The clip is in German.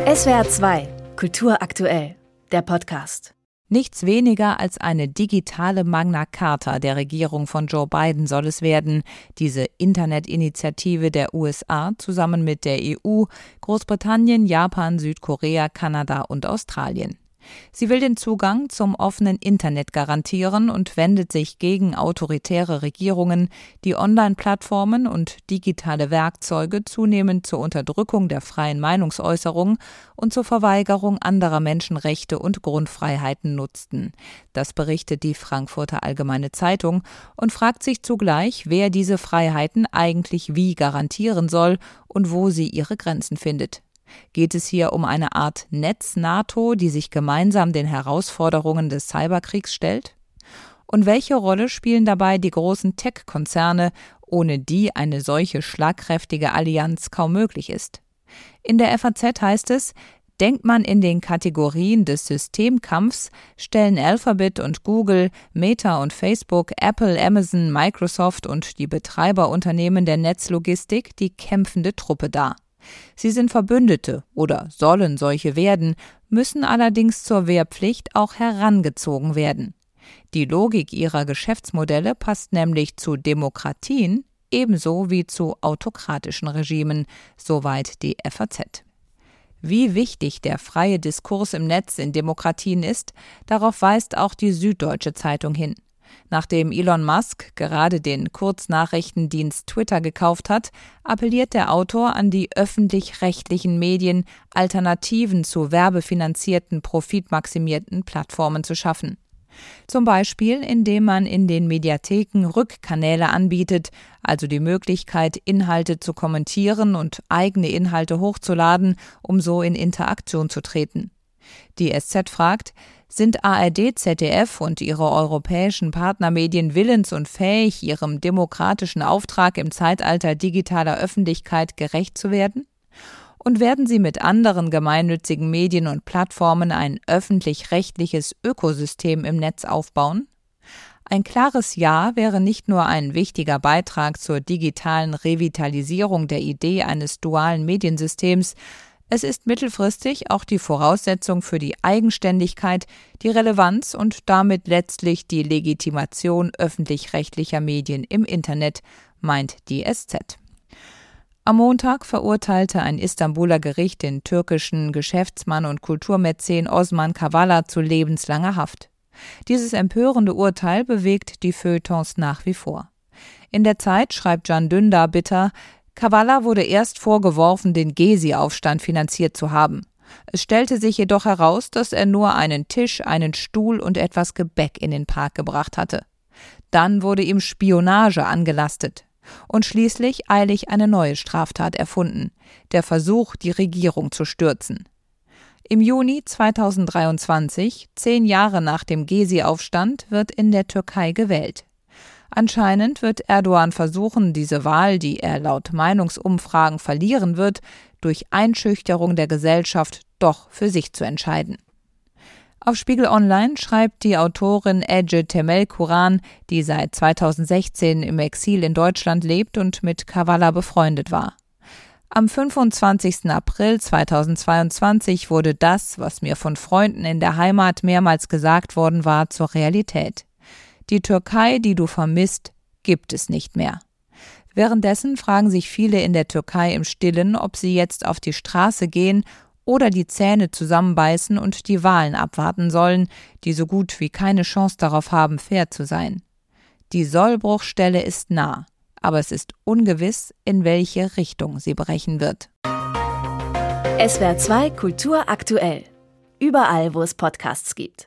SWR 2 Kultur aktuell, der Podcast. Nichts weniger als eine digitale Magna Carta der Regierung von Joe Biden soll es werden. Diese Internetinitiative der USA zusammen mit der EU, Großbritannien, Japan, Südkorea, Kanada und Australien. Sie will den Zugang zum offenen Internet garantieren und wendet sich gegen autoritäre Regierungen, die Online-Plattformen und digitale Werkzeuge zunehmend zur Unterdrückung der freien Meinungsäußerung und zur Verweigerung anderer Menschenrechte und Grundfreiheiten nutzten. Das berichtet die Frankfurter Allgemeine Zeitung und fragt sich zugleich, wer diese Freiheiten eigentlich wie garantieren soll und wo sie ihre Grenzen findet. Geht es hier um eine Art Netz-NATO, die sich gemeinsam den Herausforderungen des Cyberkriegs stellt? Und welche Rolle spielen dabei die großen Tech-Konzerne, ohne die eine solche schlagkräftige Allianz kaum möglich ist? In der FAZ heißt es, denkt man in den Kategorien des Systemkampfs, stellen Alphabet und Google, Meta und Facebook, Apple, Amazon, Microsoft und die Betreiberunternehmen der Netzlogistik die kämpfende Truppe dar. Sie sind Verbündete oder sollen solche werden, müssen allerdings zur Wehrpflicht auch herangezogen werden. Die Logik ihrer Geschäftsmodelle passt nämlich zu Demokratien ebenso wie zu autokratischen Regimen, soweit die FAZ. Wie wichtig der freie Diskurs im Netz in Demokratien ist, darauf weist auch die Süddeutsche Zeitung hin. Nachdem Elon Musk gerade den Kurznachrichtendienst Twitter gekauft hat, appelliert der Autor an die öffentlich-rechtlichen Medien, Alternativen zu werbefinanzierten, profitmaximierten Plattformen zu schaffen. Zum Beispiel, indem man in den Mediatheken Rückkanäle anbietet, also die Möglichkeit, Inhalte zu kommentieren und eigene Inhalte hochzuladen, um so in Interaktion zu treten. Die SZ fragt, sind ARD, ZDF und ihre europäischen Partnermedien willens und fähig, ihrem demokratischen Auftrag im Zeitalter digitaler Öffentlichkeit gerecht zu werden? Und werden sie mit anderen gemeinnützigen Medien und Plattformen ein öffentlich-rechtliches Ökosystem im Netz aufbauen? Ein klares Ja wäre nicht nur ein wichtiger Beitrag zur digitalen Revitalisierung der Idee eines dualen Mediensystems, es ist mittelfristig auch die Voraussetzung für die Eigenständigkeit, die Relevanz und damit letztlich die Legitimation öffentlich-rechtlicher Medien im Internet, meint die SZ. Am Montag verurteilte ein Istanbuler Gericht den türkischen Geschäftsmann und Kulturmäzen Osman Kavala zu lebenslanger Haft. Dieses empörende Urteil bewegt die Feuilletons nach wie vor. In der Zeit schreibt Can Dündar bitter, Kavala wurde erst vorgeworfen, den Gezi-Aufstand finanziert zu haben. Es stellte sich jedoch heraus, dass er nur einen Tisch, einen Stuhl und etwas Gebäck in den Park gebracht hatte. Dann wurde ihm Spionage angelastet und schließlich eilig eine neue Straftat erfunden, der Versuch, die Regierung zu stürzen. Im Juni 2023, 10 Jahre nach dem Gezi-Aufstand, wird in der Türkei gewählt. Anscheinend wird Erdogan versuchen, diese Wahl, die er laut Meinungsumfragen verlieren wird, durch Einschüchterung der Gesellschaft doch für sich zu entscheiden. Auf Spiegel Online schreibt die Autorin Ece Temel Kuran, die seit 2016 im Exil in Deutschland lebt und mit Kavala befreundet war. Am 25. April 2022 wurde das, was mir von Freunden in der Heimat mehrmals gesagt worden war, zur Realität. Die Türkei, die du vermisst, gibt es nicht mehr. Währenddessen fragen sich viele in der Türkei im Stillen, ob sie jetzt auf die Straße gehen oder die Zähne zusammenbeißen und die Wahlen abwarten sollen, die so gut wie keine Chance darauf haben, fair zu sein. Die Sollbruchstelle ist nah, aber es ist ungewiss, in welche Richtung sie brechen wird. SWR 2 Kultur aktuell. Überall, wo es Podcasts gibt.